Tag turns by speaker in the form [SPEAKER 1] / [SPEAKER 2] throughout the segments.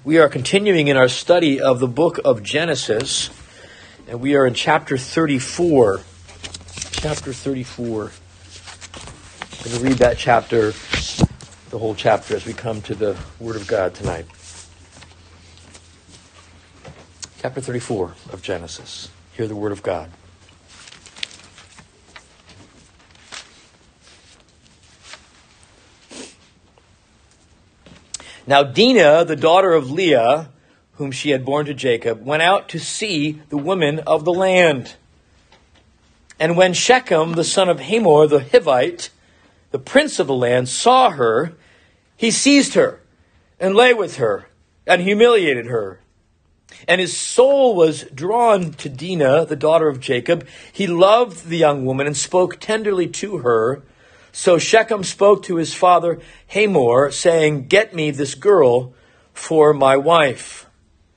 [SPEAKER 1] We are continuing in our study of the book of Genesis, and we are in chapter 34. Chapter 34. I'm going to read that chapter, the whole chapter, as we come to the Word of God tonight. Chapter 34 of Genesis. Hear the Word of God. Now Dinah, the daughter of Leah, whom she had borne to Jacob, went out to see the women of the land. And when Shechem, the son of Hamor, the Hivite, the prince of the land, saw her, he seized her and lay with her and humiliated her. And his soul was drawn to Dinah, the daughter of Jacob. He loved the young woman and spoke tenderly to her. So Shechem spoke to his father Hamor, saying, "Get me this girl for my wife."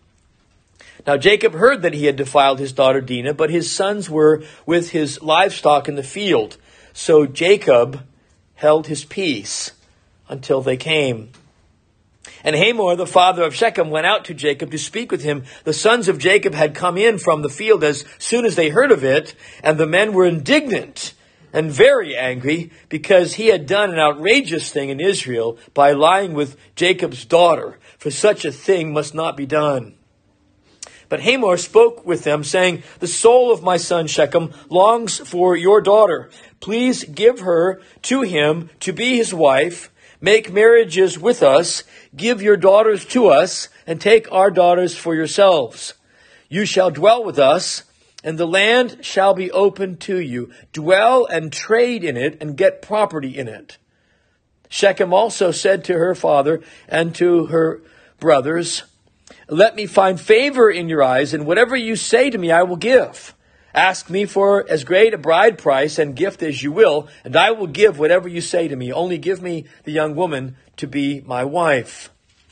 [SPEAKER 1] Now Jacob heard that he had defiled his daughter Dinah, but his sons were with his livestock in the field. So Jacob held his peace until they came. And Hamor, the father of Shechem, went out to Jacob to speak with him. The sons of Jacob had come in from the field as soon as they heard of it, and the men were indignant and very angry because he had done an outrageous thing in Israel by lying with Jacob's daughter, for such a thing must not be done. But Hamor spoke with them, saying, "The soul of my son Shechem longs for your daughter. Please give her to him to be his wife. Make marriages with us. Give your daughters to us, and take our daughters for yourselves. You shall dwell with us, and the land shall be open to you. Dwell and trade in it, and get property in it." Shechem also said to her father and to her brothers, "Let me find favor in your eyes, and whatever you say to me I will give. Ask me for as great a bride price and gift as you will, and I will give whatever you say to me. Only give me the young woman to be my wife."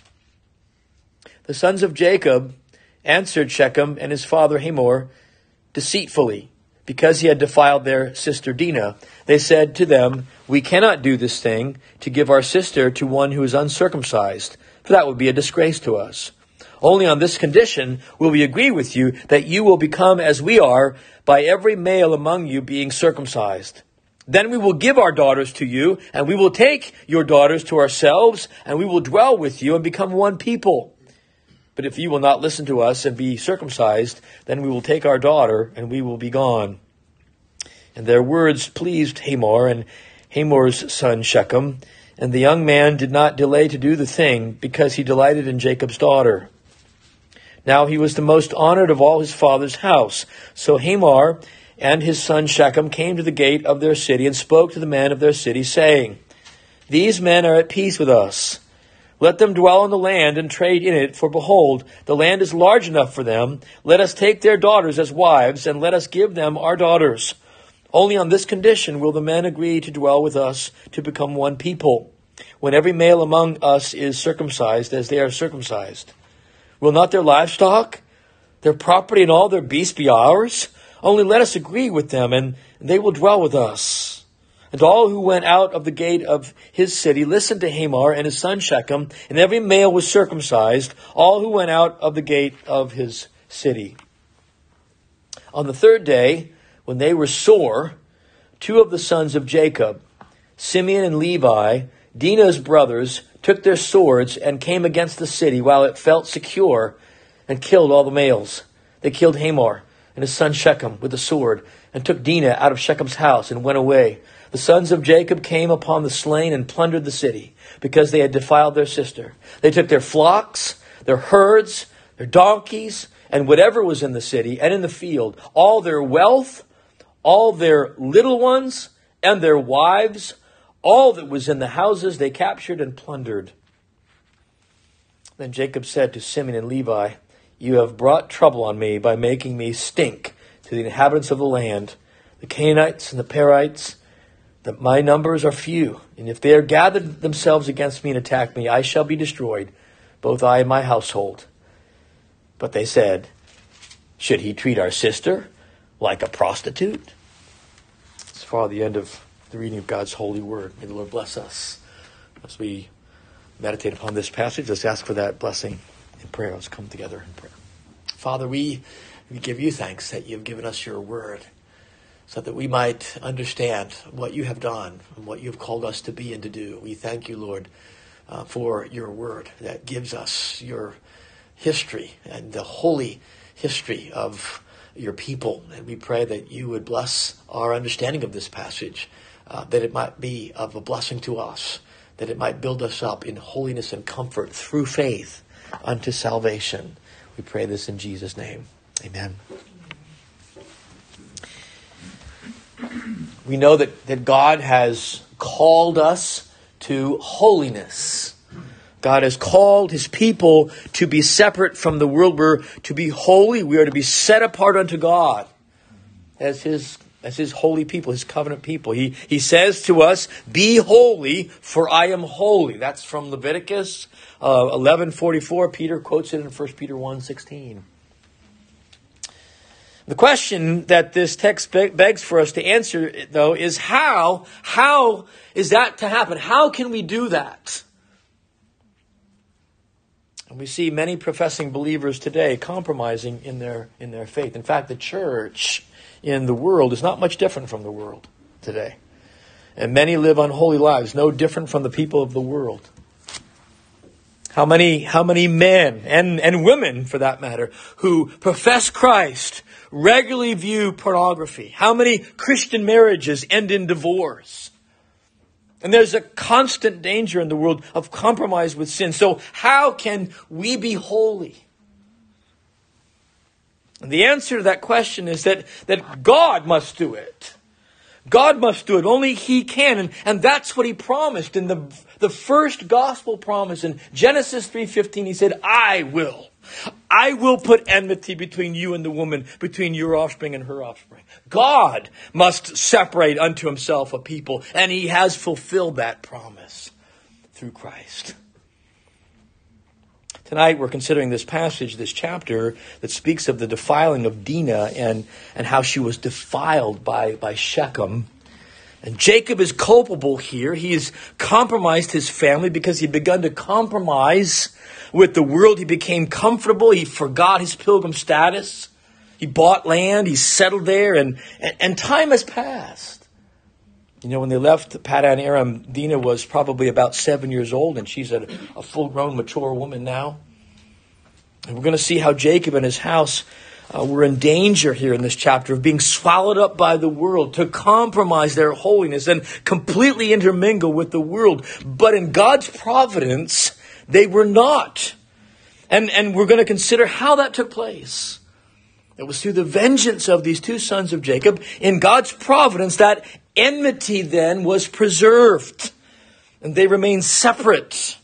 [SPEAKER 1] The sons of Jacob answered Shechem and his father Hamor deceitfully, because he had defiled their sister Dinah. They said to them, "We cannot do this thing to give our sister to one who is uncircumcised, for that would be a disgrace to us. Only on this condition will we agree with you, that you will become as we are, by every male among you being circumcised. Then we will give our daughters to you, and we will take your daughters to ourselves, and we will dwell with you and become one people. But if you will not listen to us and be circumcised, then we will take our daughter, and we will be gone." And their words pleased Hamor and Hamor's son Shechem, and the young man did not delay to do the thing, because he delighted in Jacob's daughter. Now he was the most honored of all his father's house. So Hamor and his son Shechem came to the gate of their city and spoke to the men of their city, saying, "These men are at peace with us. Let them dwell in the land and trade in it, for behold, the land is large enough for them. Let us take their daughters as wives, and let us give them our daughters. Only on this condition will the men agree to dwell with us, to become one people, when every male among us is circumcised as they are circumcised. Will not their livestock, their property, and all their beasts be ours? Only let us agree with them, and they will dwell with us." And all who went out of the gate of his city listened to Hamor and his son Shechem, and every male was circumcised, all who went out of the gate of his city. On the third day, when they were sore, two of the sons of Jacob, Simeon and Levi, Dinah's brothers, took their swords and came against the city while it felt secure, and killed all the males. They killed Hamor and his son Shechem with the sword, and took Dinah out of Shechem's house and went away. The sons of Jacob came upon the slain and plundered the city, because they had defiled their sister. They took their flocks, their herds, their donkeys, and whatever was in the city and in the field, all their wealth, all their little ones, and their wives, all that was in the houses they captured and plundered. Then Jacob said to Simeon and Levi, "You have brought trouble on me by making me stink to the inhabitants of the land, the Canaanites and the Perizzites, that my numbers are few, and if they are gathered themselves against me and attack me, I shall be destroyed, both I and my household." But they said, "Should he treat our sister like a prostitute?" As far the end of the reading of God's holy word. May the Lord bless us as we meditate upon this passage. Let's ask for that blessing in prayer. Let's come together in prayer. Father, we give you thanks that you've given us your word so that we might understand what you have done and what you've called us to be and to do. We thank you, Lord, for your word that gives us your history and the holy history of your people. And we pray that you would bless our understanding of this passage, that it might be of a blessing to us, that it might build us up in holiness and comfort through faith unto salvation. We pray this in Jesus' name. Amen. We know that God has called us to holiness. God has called his people to be separate from the world. We're to be holy. We are to be set apart unto God as his holy people, his covenant people. He says to us, be holy, for I am holy. That's from Leviticus 11:44. Peter quotes it in 1 Peter 1:16. The question that this text begs for us to answer, though, is how is that to happen? How can we do that? And we see many professing believers today compromising in their faith. In fact, the church in the world is not much different from the world today. And many live unholy lives, no different from the people of the world. How many men and women, for that matter, who profess Christ regularly view pornography? How many Christian marriages end in divorce? And there's a constant danger in the world of compromise with sin. So how can we be holy? And the answer to that question is that God must do it. God must do it. Only he can. And that's what he promised in the first gospel promise in Genesis 3:15. He said, I will put enmity between you and the woman, between your offspring and her offspring. God must separate unto himself a people, and he has fulfilled that promise through Christ. Tonight we're considering this passage, this chapter that speaks of the defiling of Dinah and how she was defiled by Shechem. And Jacob is culpable here. He has compromised his family because he'd begun to compromise with the world. He became comfortable. He forgot his pilgrim status. He bought land. He settled there. And time has passed. You know, when they left Padan Aram, Dinah was probably about 7 years old, and she's a full-grown, mature woman now. And we're going to see how Jacob and his house were in danger here in this chapter of being swallowed up by the world, to compromise their holiness and completely intermingle with the world. But in God's providence, they were not. And we're going to consider how that took place. It was through the vengeance of these two sons of Jacob. In God's providence, that enmity then was preserved. And they remained separate.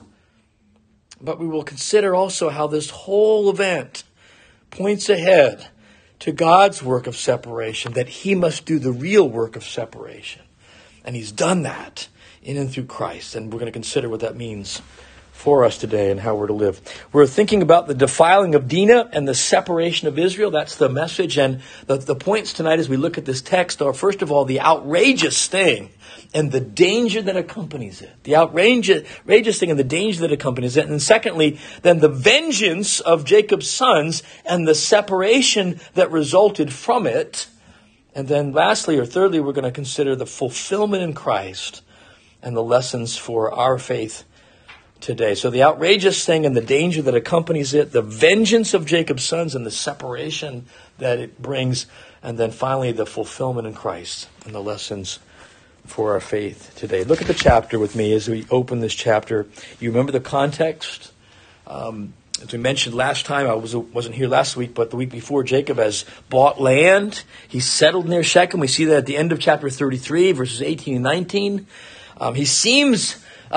[SPEAKER 1] But we will consider also how this whole event points ahead to God's work of separation, that he must do the real work of separation. And he's done that in and through Christ. And we're going to consider what that means for us today and how we're to live. We're thinking about the defiling of Dinah and the separation of Israel. That's the message. And the points tonight as we look at this text are, first of all, the outrageous thing and the danger that accompanies it. The outrageous thing and the danger that accompanies it. And secondly, then the vengeance of Jacob's sons and the separation that resulted from it. And then lastly or thirdly, we're going to consider the fulfillment in Christ and the lessons for our faith today. So the outrageous thing and the danger that accompanies it, the vengeance of Jacob's sons and the separation that it brings, and then finally the fulfillment in Christ and the lessons for our faith today. Look at the chapter with me as we open this chapter. You remember the context? As we mentioned last time, I wasn't here last week, but the week before, Jacob has bought land. He's settled near Shechem. We see that at the end of chapter 33, verses 18 and 19. He seems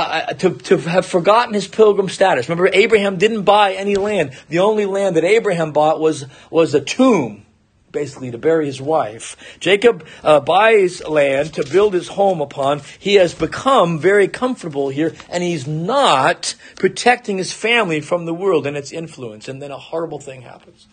[SPEAKER 1] to have forgotten his pilgrim status. Remember, Abraham didn't buy any land. The only land that Abraham bought was a tomb, basically to bury his wife. Jacob buys land to build his home upon. He has become very comfortable here, and he's not protecting his family from the world and its influence. And then a horrible thing happens.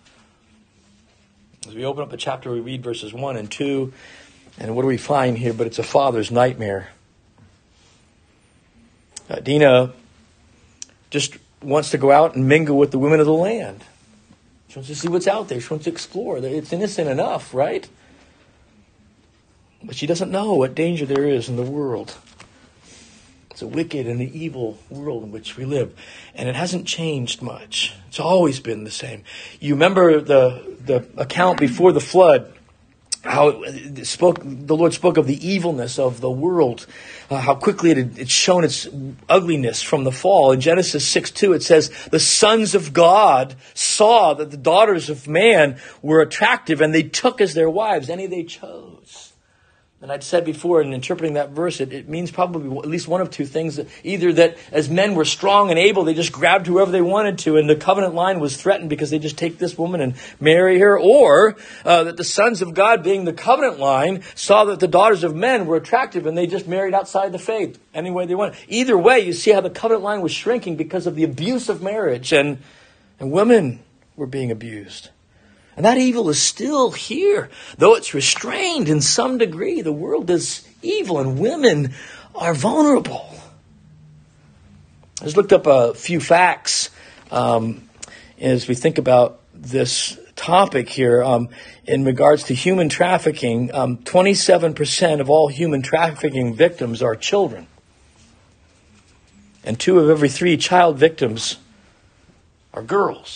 [SPEAKER 1] As we open up the chapter, we read verses 1 and 2. And what do we find here? But it's a father's nightmare. Dinah just wants to go out and mingle with the women of the land. She wants to see what's out there. She wants to explore. It's innocent enough, right? But she doesn't know what danger there is in the world. It's a wicked and an evil world in which we live. And it hasn't changed much. It's always been the same. You remember the account before the flood, how the Lord spoke of the evilness of the world, how quickly it had shown its ugliness from the fall. In Genesis 6:2, it says, the sons of God saw that the daughters of man were attractive, and they took as their wives any they chose. And I'd said before in interpreting that verse, it means probably at least one of two things. Either that as men were strong and able, they just grabbed whoever they wanted to, and the covenant line was threatened because they just take this woman and marry her. Or that the sons of God, being the covenant line, saw that the daughters of men were attractive and they just married outside the faith any way they wanted. Either way, you see how the covenant line was shrinking because of the abuse of marriage, and women were being abused. And that evil is still here, though it's restrained in some degree. The world is evil and women are vulnerable. I just looked up a few facts as we think about this topic here. In regards to human trafficking, 27% of all human trafficking victims are children. And 2 of every 3 child victims are girls.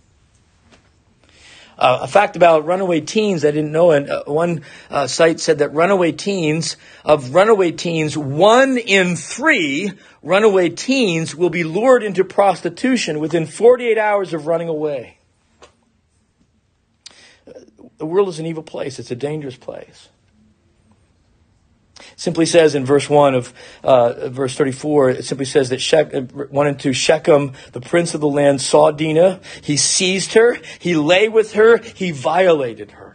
[SPEAKER 1] A fact about runaway teens I didn't know, and one site said that of runaway teens, 1 in 3 runaway teens will be lured into prostitution within 48 hours of running away. The world is an evil place. It's a dangerous place. It simply says in verse 1 of verse 34, it simply says that 1 and 2, Shechem, the prince of the land, saw Dinah. He seized her. He lay with her. He violated her.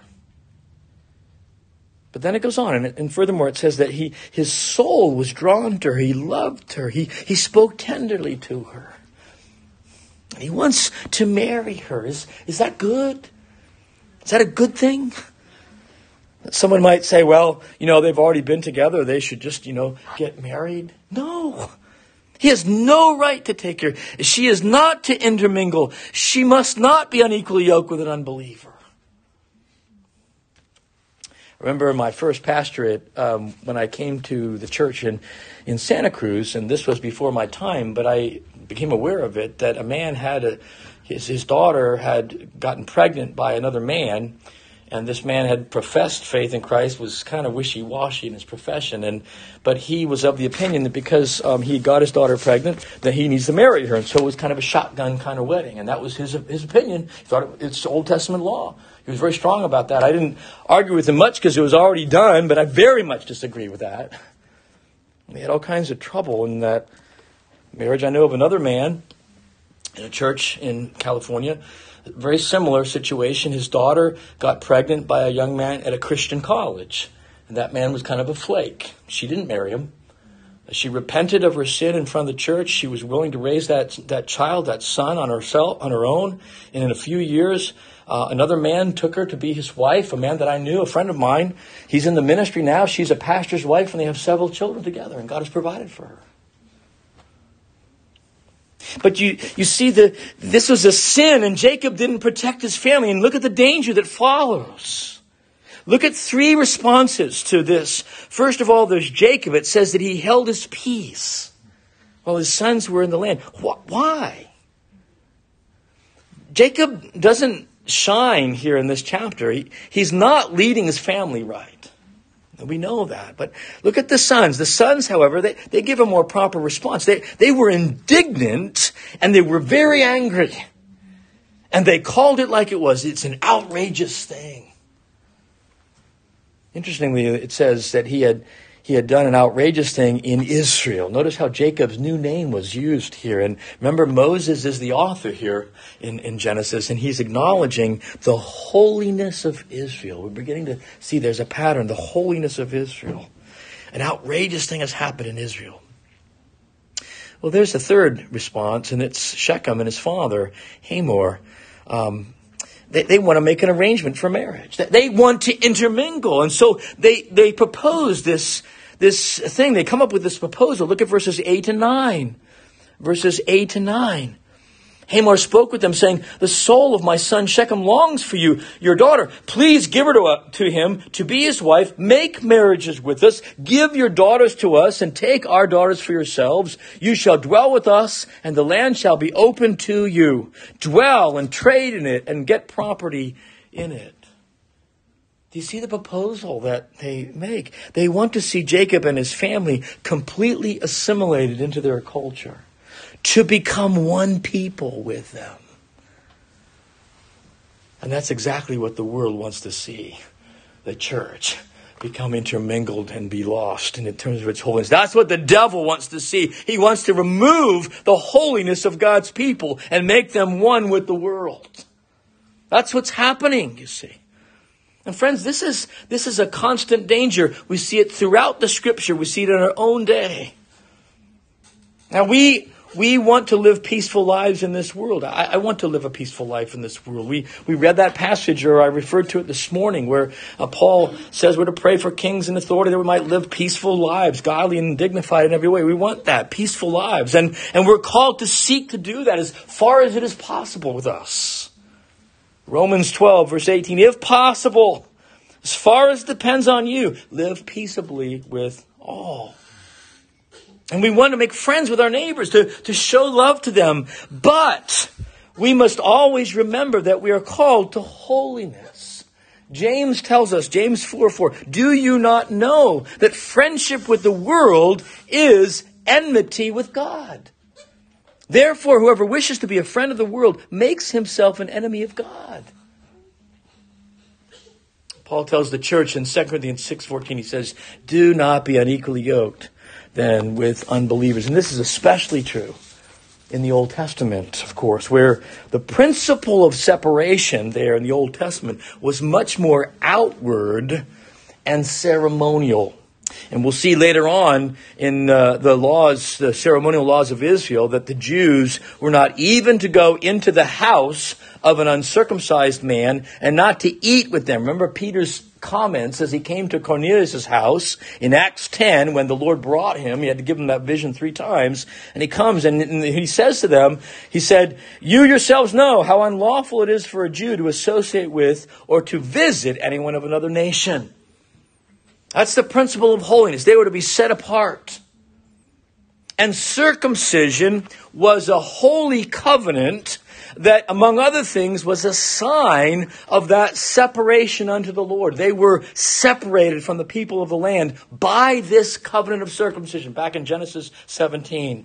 [SPEAKER 1] But then it goes on, and furthermore, it says that his soul was drawn to her. He loved her. He spoke tenderly to her. He wants to marry her. Is that good? Is that a good thing? Someone might say, well, they've already been together. They should just, get married. No. He has no right to take her. She is not to intermingle. She must not be unequally yoked with an unbeliever. I remember my first pastorate when I came to the church in Santa Cruz, and this was before my time, but I became aware of it, that a man his daughter had gotten pregnant by another man. And this man had professed faith in Christ, was kind of wishy-washy in his profession. But he was of the opinion that because he got his daughter pregnant, that he needs to marry her. And so it was kind of a shotgun kind of wedding. And that was his opinion. He thought it's Old Testament law. He was very strong about that. I didn't argue with him much because it was already done, but I very much disagree with that. And he had all kinds of trouble in that marriage. I know of another man in a church in California, very similar situation. His daughter got pregnant by a young man at a Christian college. And that man was kind of a flake. She didn't marry him. She repented of her sin in front of the church. She was willing to raise that child, that son, on her own. And in a few years, another man took her to be his wife, a man that I knew, a friend of mine. He's in the ministry now. She's a pastor's wife, and they have several children together, and God has provided for her. But you see, this was a sin, and Jacob didn't protect his family. And look at the danger that follows. Look at 3 responses to this. First of all, there's Jacob. It says that he held his peace while his sons were in the land. Why? Jacob doesn't shine here in this chapter. He's not leading his family right. We know that. But look at the sons. The sons, however, they give a more proper response. They were indignant and they were very angry. And they called it like it was. It's an outrageous thing. Interestingly, it says that he had done an outrageous thing in Israel. Notice how Jacob's new name was used here. And remember, Moses is the author here in Genesis, and he's acknowledging the holiness of Israel. We're beginning to see there's a pattern, the holiness of Israel. An outrageous thing has happened in Israel. Well, there's a third response, and it's Shechem and his father, Hamor. They want to make an arrangement for marriage. They want to intermingle. And so they propose this thing. They come up with this proposal. Look at verses 8 and 9. Verses 8 and 9. Hamor spoke with them, saying, the soul of my son Shechem longs for you, your daughter. Please give her to him to be his wife. Make marriages with us. Give your daughters to us and take our daughters for yourselves. You shall dwell with us, and the land shall be open to you. Dwell and trade in it and get property in it. Do you see the proposal that they make? They want to see Jacob and his family completely assimilated into their culture, to become one people with them. And that's exactly what the world wants to see. The church become intermingled and be lost in terms of its holiness. That's what the devil wants to see. He wants to remove the holiness of God's people and make them one with the world. That's what's happening, you see. And friends, this is a constant danger. We see it throughout the Scripture. We see it in our own day. Now we want to live peaceful lives in this world. I want to live a peaceful life in this world. We read that passage, or I referred to it this morning, where Paul says we're to pray for kings and authority that we might live peaceful lives, godly and dignified in every way. We want that, peaceful lives. And we're called to seek to do that as far as it is possible with us. Romans 12, verse 18, if possible, as far as it depends on you, live peaceably with all. And we want to make friends with our neighbors, to show love to them. But we must always remember that we are called to holiness. James tells us, James 4:4, do you not know that friendship with the world is enmity with God? Therefore, whoever wishes to be a friend of the world makes himself an enemy of God. Paul tells the church in 2 Corinthians 6:14, he says, do not be unequally yoked then with unbelievers. And this is especially true in the Old Testament, of course, where the principle of separation there in the Old Testament was much more outward and ceremonial. And we'll see later on in the ceremonial laws of Israel, that the Jews were not even to go into the house of an uncircumcised man and not to eat with them. Remember Peter's comments as he came to Cornelius' house in Acts 10, when the Lord brought him. He had to give him that vision 3 times. And he comes and he says to them, he said, you yourselves know how unlawful it is for a Jew to associate with or to visit anyone of another nation. That's the principle of holiness. They were to be set apart. And circumcision was a holy covenant that, among other things, was a sign of that separation unto the Lord. They were separated from the people of the land by this covenant of circumcision, back in Genesis 17.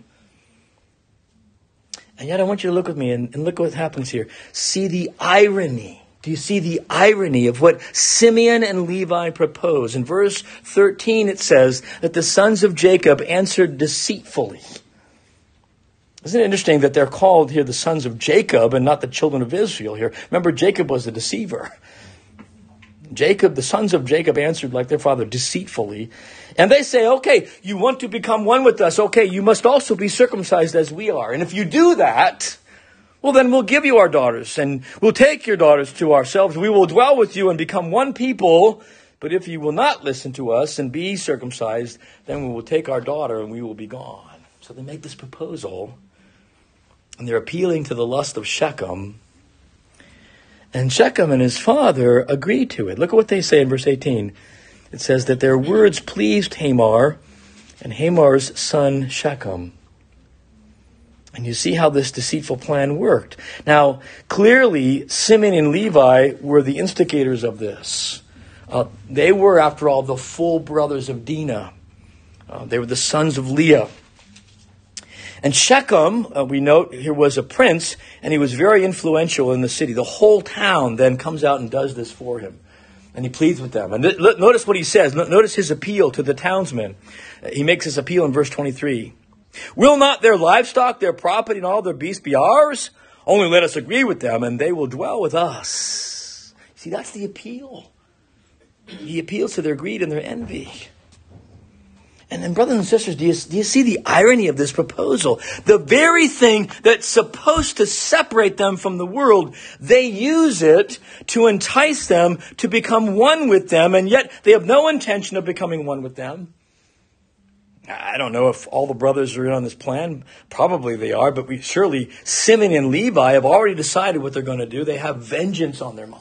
[SPEAKER 1] And yet I want you to look with me and look what happens here. See the irony. Do you see the irony of what Simeon and Levi propose? In verse 13 it says that the sons of Jacob answered deceitfully. Isn't it interesting that they're called here the sons of Jacob and not the children of Israel here? Remember, Jacob was the deceiver. The sons of Jacob answered like their father deceitfully. And they say, okay, you want to become one with us. Okay, you must also be circumcised as we are. And if you do that, well, then we'll give you our daughters and we'll take your daughters to ourselves. We will dwell with you and become one people. But if you will not listen to us and be circumcised, then we will take our daughter and we will be gone. So they make this proposal and they're appealing to the lust of Shechem. And Shechem and his father agree to it. Look at what they say in verse 18. It says that their words pleased Hamor and Hamor's son Shechem. And you see how this deceitful plan worked. Now, clearly, Simeon and Levi were the instigators of this. They were, after all, the full brothers of Dinah. They were the sons of Leah. And Shechem, we note, here was a prince, and he was very influential in the city. The whole town then comes out and does this for him. And he pleads with them. And notice what he says. Notice his appeal to the townsmen. He makes his appeal in verse 23. Will not their livestock, their property, and all their beasts be ours? Only let us agree with them, and they will dwell with us. See, that's the appeal. He appeals to their greed and their envy. And then, brothers and sisters, do you see the irony of this proposal? The very thing that's supposed to separate them from the world, they use it to entice them to become one with them, and yet they have no intention of becoming one with them. I don't know if all the brothers are in on this plan. Probably they are, but surely Simeon and Levi have already decided what they're going to do. They have vengeance on their mind.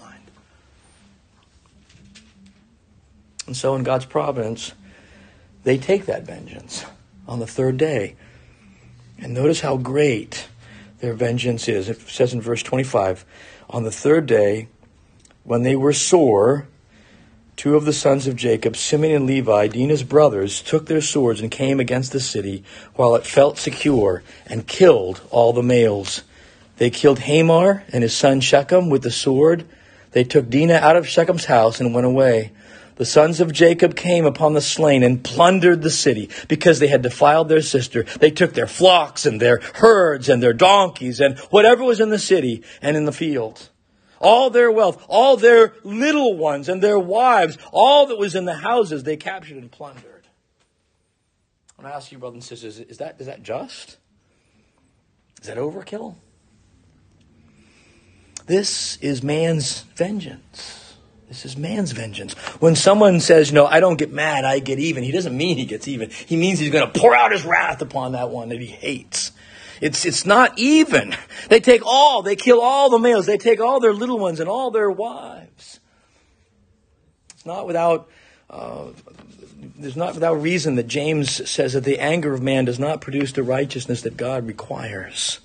[SPEAKER 1] And so in God's providence, they take that vengeance on the third day. And notice how great their vengeance is. It says in verse 25, on the third day, when they were sore, two of the sons of Jacob, Simeon and Levi, Dinah's brothers, took their swords and came against the city while it felt secure and killed all the males. They killed Hamor and his son Shechem with the sword. They took Dinah out of Shechem's house and went away. The sons of Jacob came upon the slain and plundered the city because they had defiled their sister. They took their flocks and their herds and their donkeys and whatever was in the city and in the field. All their wealth, all their little ones and their wives, all that was in the houses, they captured and plundered. I want to ask you, brothers and sisters, is that just? Is that overkill? This is man's vengeance. This is man's vengeance. When someone says, I don't get mad, I get even, he doesn't mean he gets even. He means he's going to pour out his wrath upon that one that he hates. It's not even. They kill all the males. They take all their little ones and all their wives. It's not without reason that James says that the anger of man does not produce the righteousness that God requires.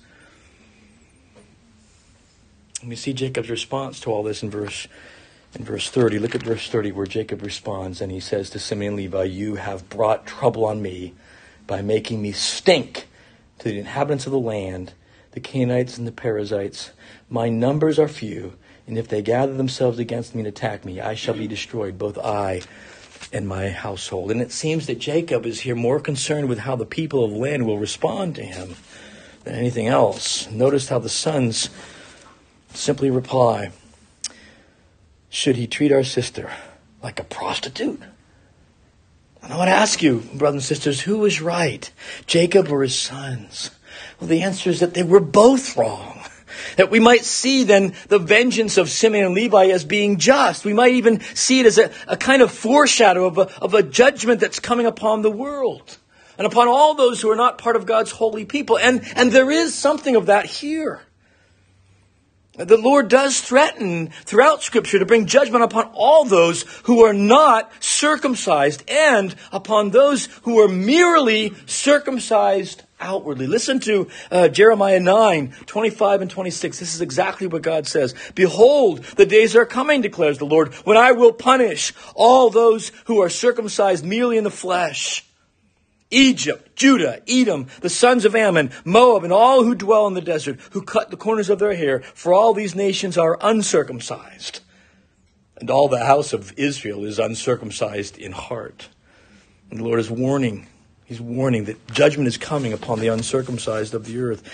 [SPEAKER 1] And we see Jacob's response to all this in verse 30. Look at verse 30 where Jacob responds and he says to Simeon and Levi, you have brought trouble on me by making me stink to the inhabitants of the land, the Canaanites and the Perizzites. My numbers are few, and if they gather themselves against me and attack me, I shall be destroyed, both I and my household. And it seems that Jacob is here more concerned with how the people of the land will respond to him than anything else. Notice how the sons simply reply, should he treat our sister like a prostitute? And I want to ask you, brothers and sisters, who was right, Jacob or his sons? Well, the answer is that they were both wrong. That we might see then the vengeance of Simeon and Levi as being just. We might even see it as a kind of foreshadow of a judgment that's coming upon the world and upon all those who are not part of God's holy people. And there is something of that here. The Lord does threaten throughout Scripture to bring judgment upon all those who are not circumcised and upon those who are merely circumcised outwardly. Listen to Jeremiah 9:25 and 26. This is exactly what God says. Behold, the days are coming, declares the Lord, when I will punish all those who are circumcised merely in the flesh. Egypt, Judah, Edom, the sons of Ammon, Moab, and all who dwell in the desert, who cut the corners of their hair, for all these nations are uncircumcised. And all the house of Israel is uncircumcised in heart. And the Lord is warning. He's warning that judgment is coming upon the uncircumcised of the earth.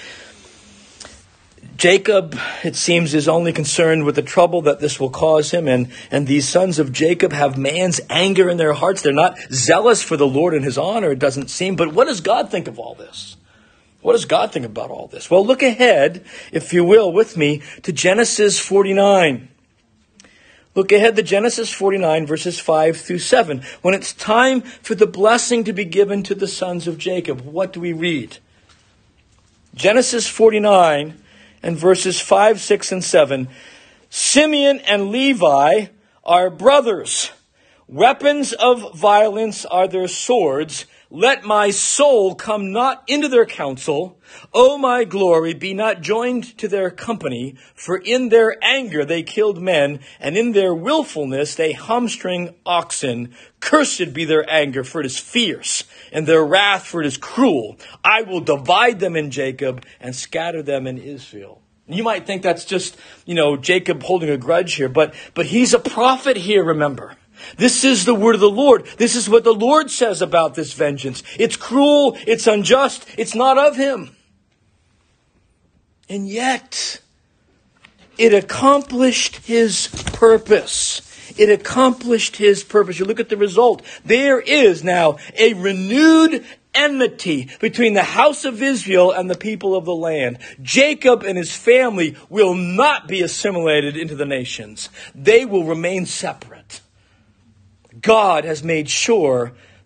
[SPEAKER 1] Jacob, it seems, is only concerned with the trouble that this will cause him. And these sons of Jacob have man's anger in their hearts. They're not zealous for the Lord and his honor, it doesn't seem. But what does God think of all this? What does God think about all this? Well, look ahead, if you will, with me to Genesis 49. Look ahead to Genesis 49, verses 5 through 7. When it's time for the blessing to be given to the sons of Jacob, what do we read? Genesis 49 and verses 5, 6, and 7. Simeon and Levi are brothers. Weapons of violence are their swords. Let my soul come not into their counsel. O my glory, be not joined to their company. For in their anger they killed men, and in their willfulness they hamstring oxen. Cursed be their anger, for it is fierce, and their wrath, for it is cruel. I will divide them in Jacob and scatter them in Israel. You might think that's just, Jacob holding a grudge here, but he's a prophet here, remember. This is the word of the Lord. This is what the Lord says about this vengeance. It's cruel, it's unjust, it's not of him. And yet, it accomplished his purpose. It accomplished his purpose. You look at the result. There is now a renewed enmity between the house of Israel and the people of the land. Jacob and his family will not be assimilated into the nations. They will remain separate. God has made sure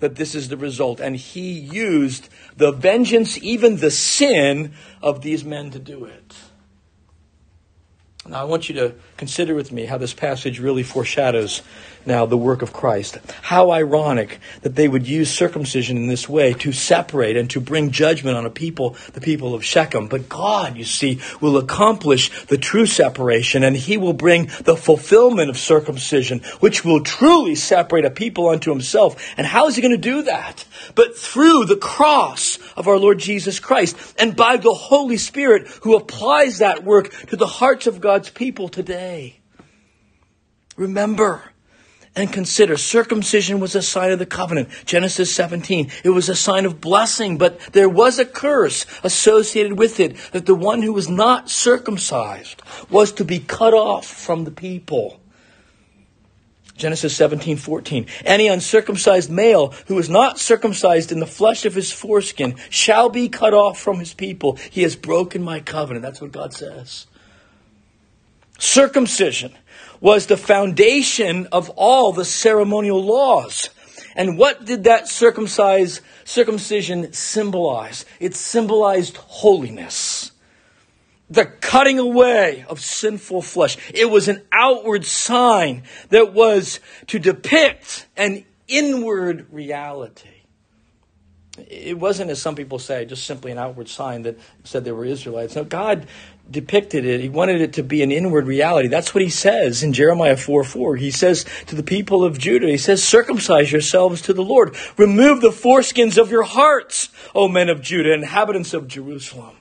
[SPEAKER 1] that this is the result. And he used the vengeance, even the sin of these men to do it. Now I want you to consider with me how this passage really foreshadows now the work of Christ. How ironic that they would use circumcision in this way to separate and to bring judgment on the people of Shechem. But God, you see, will accomplish the true separation, and he will bring the fulfillment of circumcision, which will truly separate a people unto himself. And how is he going to do that? But through the cross of our Lord Jesus Christ, and by the Holy Spirit, who applies that work to the hearts of God's people today. Remember and consider, circumcision was a sign of the covenant. Genesis 17. It was a sign of blessing, but there was a curse associated with it, that the one who was not circumcised was to be cut off from the people. Genesis 17:14. Any uncircumcised male who is not circumcised in the flesh of his foreskin shall be cut off from his people. He has broken my covenant. That's what God says. Circumcision was the foundation of all the ceremonial laws. And what did that circumcision symbolize? It symbolized holiness. The cutting away of sinful flesh. It was an outward sign that was to depict an inward reality. It wasn't, as some people say, just simply an outward sign that said they were Israelites. No, God depicted it. He wanted it to be an inward reality. That's what he says in Jeremiah 4:4. He says to the people of Judah, he says, circumcise yourselves to the Lord. Remove the foreskins of your hearts, O men of Judah, inhabitants of Jerusalem.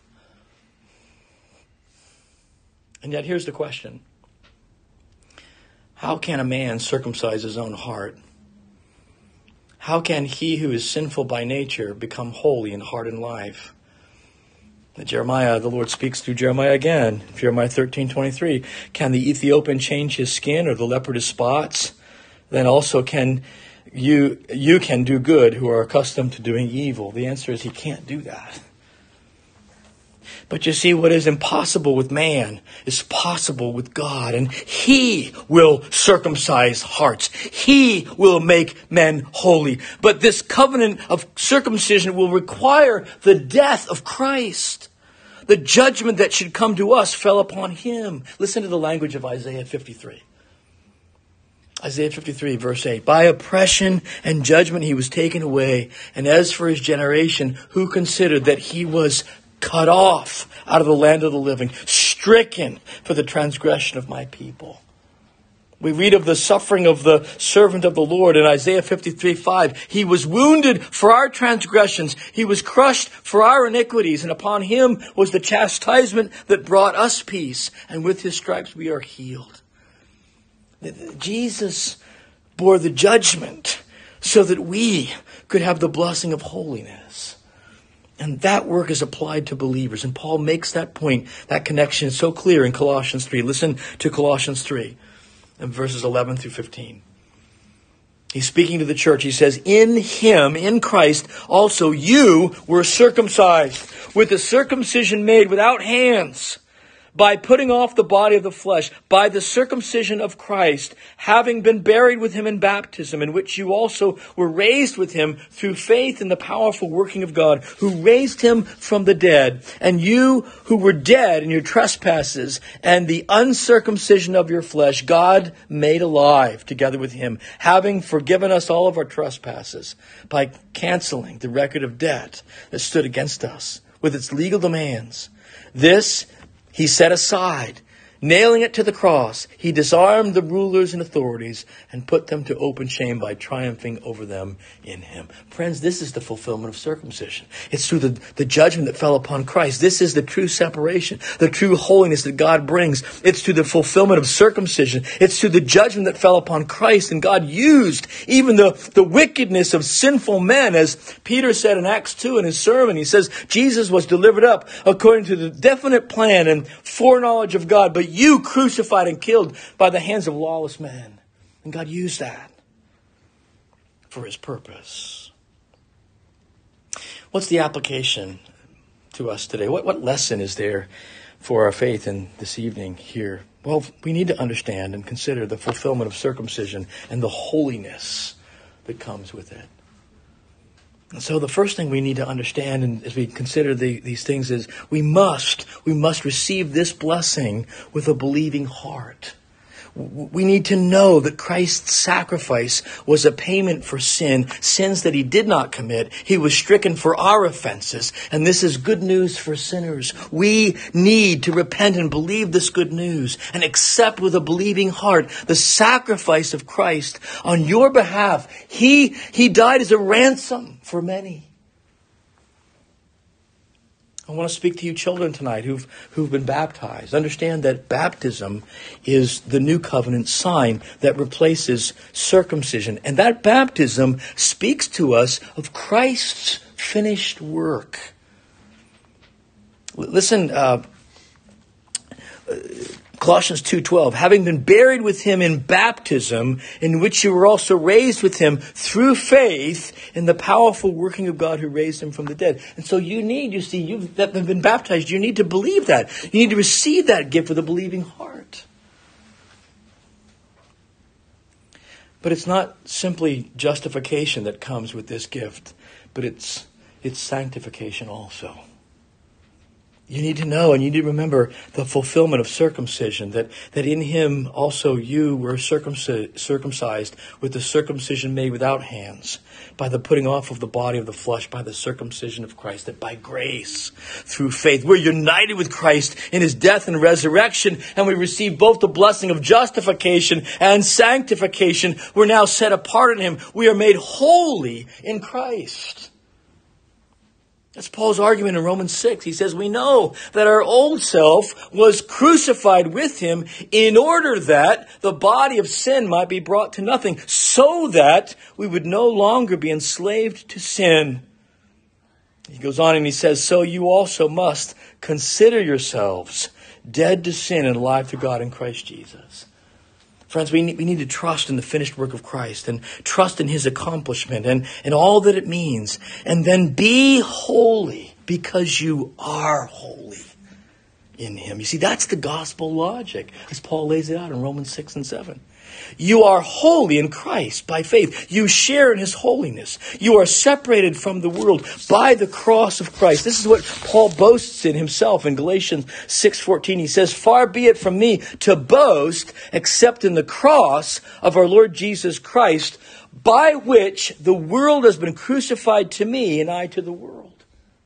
[SPEAKER 1] And yet here's the question. How can a man circumcise his own heart? How can he who is sinful by nature become holy in heart and life? Jeremiah, the Lord speaks through Jeremiah again. Jeremiah 13:23. Can the Ethiopian change his skin, or the leopard his spots? Then also can you can do good who are accustomed to doing evil. The answer is he can't do that. But you see, what is impossible with man is possible with God. And he will circumcise hearts. He will make men holy. But this covenant of circumcision will require the death of Christ. The judgment that should come to us fell upon him. Listen to the language of Isaiah 53. Isaiah 53, verse 8. By oppression and judgment he was taken away. And as for his generation, who considered that he was cut off out of the land of the living, stricken for the transgression of my people. We read of the suffering of the servant of the Lord in Isaiah 53:5. He was wounded for our transgressions. He was crushed for our iniquities. And upon him was the chastisement that brought us peace. And with his stripes we are healed. Jesus bore the judgment so that we could have the blessing of holiness. And that work is applied to believers. And Paul makes that point, that connection so clear in Colossians 3. Listen to Colossians 3, and verses 11 through 15. He's speaking to the church. He says, in him, in Christ, also you were circumcised with the circumcision made without hands, by putting off the body of the flesh, by the circumcision of Christ, having been buried with him in baptism, in which you also were raised with him through faith in the powerful working of God, who raised him from the dead. And you who were dead in your trespasses and the uncircumcision of your flesh, God made alive together with him, having forgiven us all of our trespasses by canceling the record of debt that stood against us with its legal demands. This he set aside, nailing it to the cross. He disarmed the rulers and authorities and put them to open shame by triumphing over them in him. Friends, this is the fulfillment of circumcision. It's through the judgment that fell upon Christ. This is the true separation, the true holiness that God brings. It's through the fulfillment of circumcision. It's through the judgment that fell upon Christ. And God used even the wickedness of sinful men, as Peter said in Acts 2 in his sermon. He says, Jesus was delivered up according to the definite plan and foreknowledge of God, but you crucified and killed by the hands of lawless men. And God used that for his purpose. What's the application to us today? What lesson is there for our faith in this evening here? Well, we need to understand and consider the fulfillment of circumcision and the holiness that comes with it. And so the first thing we need to understand, and as we consider these things, is we must receive this blessing with a believing heart. We need to know that Christ's sacrifice was a payment for sins that he did not commit. He was stricken for our offenses, and this is good news for sinners. We need to repent and believe this good news and accept with a believing heart the sacrifice of Christ on your behalf. He died as a ransom for many. I want to speak to you children tonight who've been baptized. Understand that baptism is the new covenant sign that replaces circumcision. And that baptism speaks to us of Christ's finished work. Listen, Colossians 2:12, having been buried with him in baptism, in which you were also raised with him through faith in the powerful working of God who raised him from the dead. And so you've been baptized, you need to believe that. You need to receive that gift with a believing heart. But it's not simply justification that comes with this gift, but it's sanctification also. You need to know and you need to remember the fulfillment of circumcision, that in him also you were circumcised with the circumcision made without hands, by the putting off of the body of the flesh, by the circumcision of Christ, that by grace, through faith, we're united with Christ in his death and resurrection, and we receive both the blessing of justification and sanctification. We're now set apart in him. We are made holy in Christ. That's Paul's argument in Romans 6. He says, we know that our old self was crucified with him in order that the body of sin might be brought to nothing, so that we would no longer be enslaved to sin. He goes on and he says, so you also must consider yourselves dead to sin and alive to God in Christ Jesus. Friends, we need to trust in the finished work of Christ and trust in his accomplishment and all that it means. And then be holy because you are holy in him. You see, that's the gospel logic as Paul lays it out in Romans 6 and 7. You are holy in Christ by faith. You share in his holiness. You are separated from the world by the cross of Christ. This is what Paul boasts in himself in Galatians 6:14. He says, far be it from me to boast except in the cross of our Lord Jesus Christ, by which the world has been crucified to me and I to the world.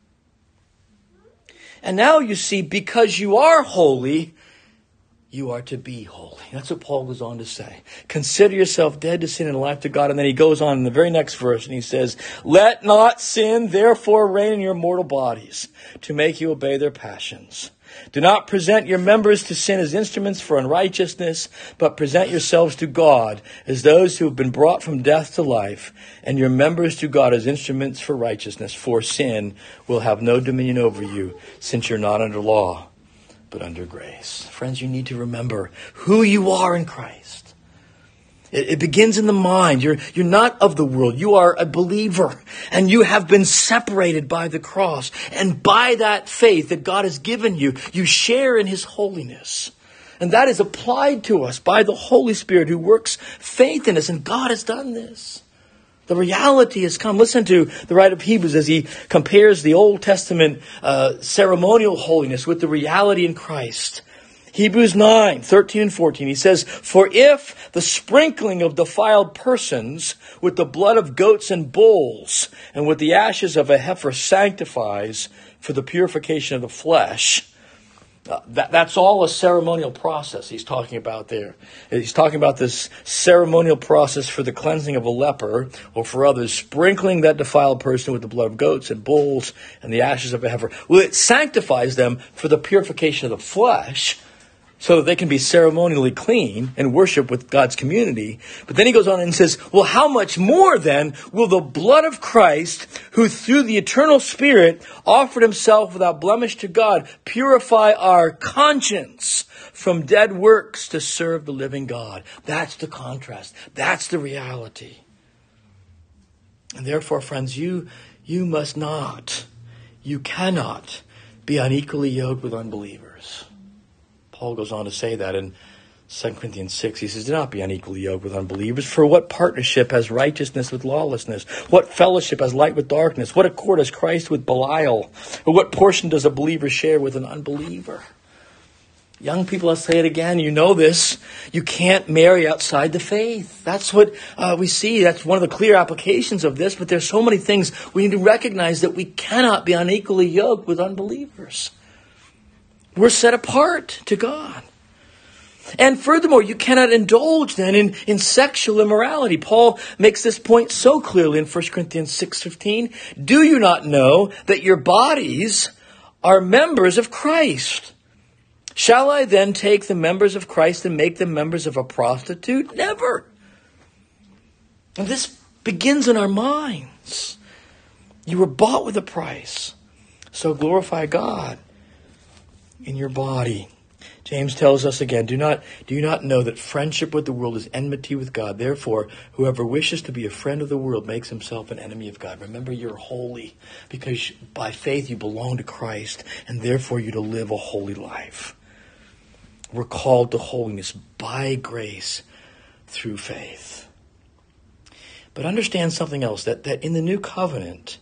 [SPEAKER 1] And now you see, because you are holy, you are to be holy. That's what Paul goes on to say. Consider yourself dead to sin and alive to God. And then he goes on in the very next verse and he says, let not sin therefore reign in your mortal bodies to make you obey their passions. Do not present your members to sin as instruments for unrighteousness, but present yourselves to God as those who have been brought from death to life, and your members to God as instruments for righteousness. For sin will have no dominion over you, since you're not under law, but under grace. Friends, you need to remember who you are in Christ. It begins in the mind. You're not of the world. You are a believer, and you have been separated by the cross. And by that faith that God has given you, you share in his holiness. And that is applied to us by the Holy Spirit who works faith in us. And God has done this. The reality has come. Listen to the writer of Hebrews as he compares the Old Testament ceremonial holiness with the reality in Christ. Hebrews 9:13 and 14, he says, for if the sprinkling of defiled persons with the blood of goats and bulls and with the ashes of a heifer sanctifies for the purification of the flesh, that's all a ceremonial process he's talking about there. He's talking about this ceremonial process for the cleansing of a leper or for others, sprinkling that defiled person with the blood of goats and bulls and the ashes of a heifer. Well, it sanctifies them for the purification of the flesh, so that they can be ceremonially clean and worship with God's community. But then he goes on and says, well, how much more then will the blood of Christ, who through the eternal Spirit offered himself without blemish to God, purify our conscience from dead works to serve the living God? That's the contrast. That's the reality. And therefore, friends, you must not, you cannot be unequally yoked with unbelievers. Paul goes on to say that in 2 Corinthians 6, he says, do not be unequally yoked with unbelievers. For what partnership has righteousness with lawlessness? What fellowship has light with darkness? What accord has Christ with Belial? Or what portion does a believer share with an unbeliever? Young people, I'll say it again, you know this. You can't marry outside the faith. That's what we see. That's one of the clear applications of this. But there's so many things we need to recognize that we cannot be unequally yoked with unbelievers. We're set apart to God. And furthermore, you cannot indulge then in sexual immorality. Paul makes this point so clearly in 1 Corinthians 6:15. Do you not know that your bodies are members of Christ? Shall I then take the members of Christ and make them members of a prostitute? Never. And this begins in our minds. You were bought with a price. So glorify God in your body. James tells us again, do you not know that friendship with the world is enmity with God? Therefore, whoever wishes to be a friend of the world makes himself an enemy of God. Remember, you're holy because by faith you belong to Christ, and therefore you're to live a holy life. We're called to holiness by grace through faith. But understand something else, that in the new covenant,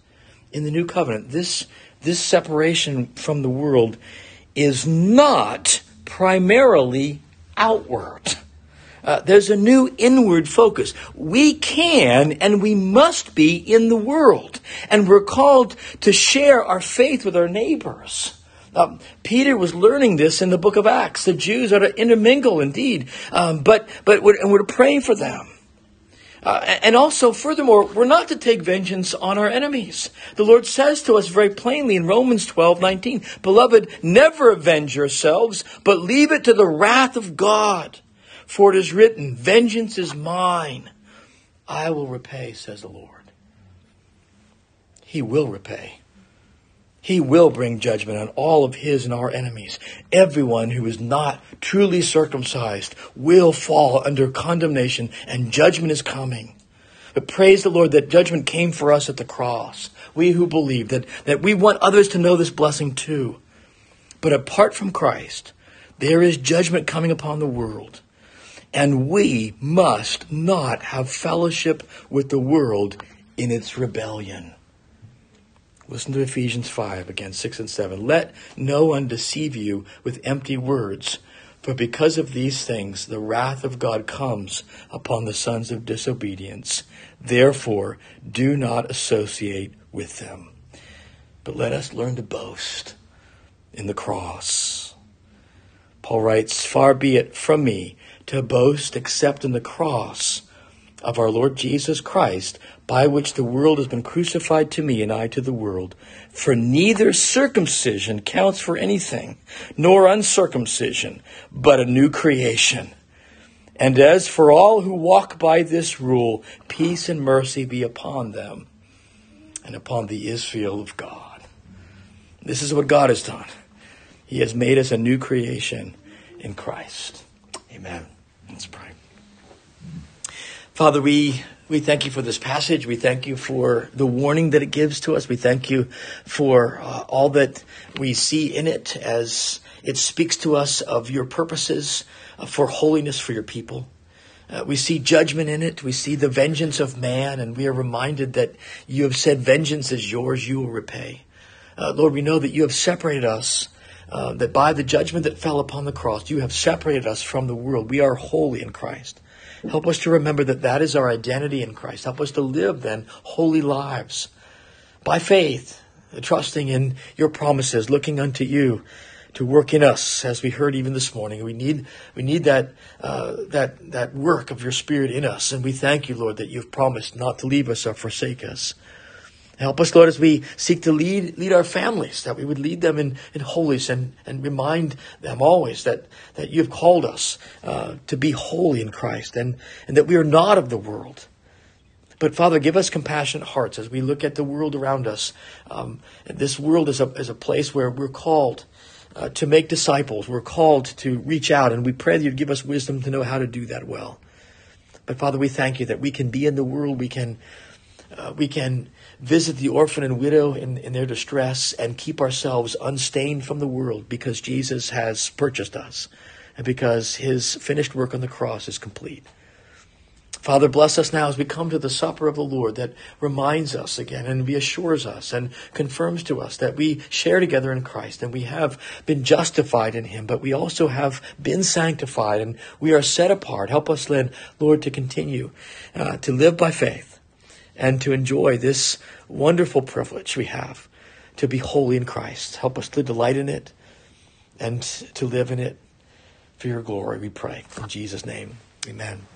[SPEAKER 1] this separation from the world is not primarily outward. There's a new inward focus. We can and we must be in the world. And we're called to share our faith with our neighbors. Peter was learning this in the book of Acts. The Jews are to intermingle indeed, but we're to pray for them. And also, furthermore, we're not to take vengeance on our enemies. The Lord says to us very plainly in Romans 12:19, Beloved, never avenge yourselves, but leave it to the wrath of God. For it is written, Vengeance is mine. I will repay, says the Lord. He will repay. He will bring judgment on all of his and our enemies. Everyone who is not truly circumcised will fall under condemnation, and judgment is coming. But praise the Lord that judgment came for us at the cross. We who believe that we want others to know this blessing too. But apart from Christ, there is judgment coming upon the world. And we must not have fellowship with the world in its rebellion. Listen to Ephesians 5, again, 6 and 7. Let no one deceive you with empty words, for because of these things the wrath of God comes upon the sons of disobedience. Therefore, do not associate with them. But let us learn to boast in the cross. Paul writes, Far be it from me to boast except in the cross of our Lord Jesus Christ, by which the world has been crucified to me and I to the world. For neither circumcision counts for anything, nor uncircumcision, but a new creation. And as for all who walk by this rule, peace and mercy be upon them and upon the Israel of God. This is what God has done. He has made us a new creation in Christ. Amen. Let's pray. Father, we thank you for this passage. We thank you for the warning that it gives to us. We thank you for all that we see in it as it speaks to us of your purposes for holiness for your people. We see judgment in it. We see the vengeance of man, and we are reminded that you have said, vengeance is yours, you will repay. Lord, we know that you have separated us, that by the judgment that fell upon the cross, you have separated us from the world. We are holy in Christ. Help us to remember that that is our identity in Christ. Help us to live then holy lives by faith, trusting in your promises, looking unto you to work in us, as we heard even this morning. We need that work of your Spirit in us, and we thank you, Lord, that you've promised not to leave us or forsake us. Help us, Lord, as we seek to lead our families, that we would lead them in holiness and remind them always that you have called us to be holy in Christ and that we are not of the world. But Father, give us compassionate hearts as we look at the world around us. This world is a place where we're called to make disciples. We're called to reach out, and we pray that you'd give us wisdom to know how to do that well. But Father, we thank you that we can be in the world. We can visit the orphan and widow in their distress and keep ourselves unstained from the world because Jesus has purchased us. and because his finished work on the cross is complete. Father, bless us now as we come to the supper of the Lord that reminds us again and reassures us and confirms to us that we share together in Christ and we have been justified in him, but we also have been sanctified and we are set apart. Help us then, Lord, to continue to live by faith and to enjoy this wonderful privilege we have to be holy in Christ. Help us to delight in it and to live in it for your glory, we pray. In Jesus' name, amen.